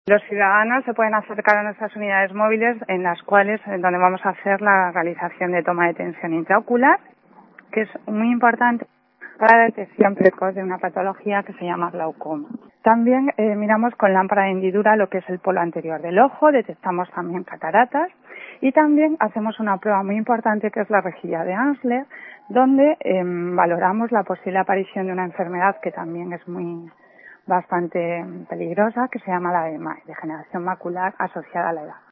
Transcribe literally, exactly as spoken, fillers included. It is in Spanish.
Los ciudadanos se pueden acercar a nuestras unidades móviles en las cuales, en donde vamos a hacer la realización de toma de tensión intraocular, que es muy importante para la detección precoz de una patología que se llama glaucoma. También eh, miramos con lámpara de hendidura lo que es el polo anterior del ojo, detectamos también cataratas y también hacemos una prueba muy importante que es la rejilla de Ansler, donde eh, valoramos la posible aparición de una enfermedad que también es muy bastante peligrosa, que se llama la de degeneración macular asociada a la edad.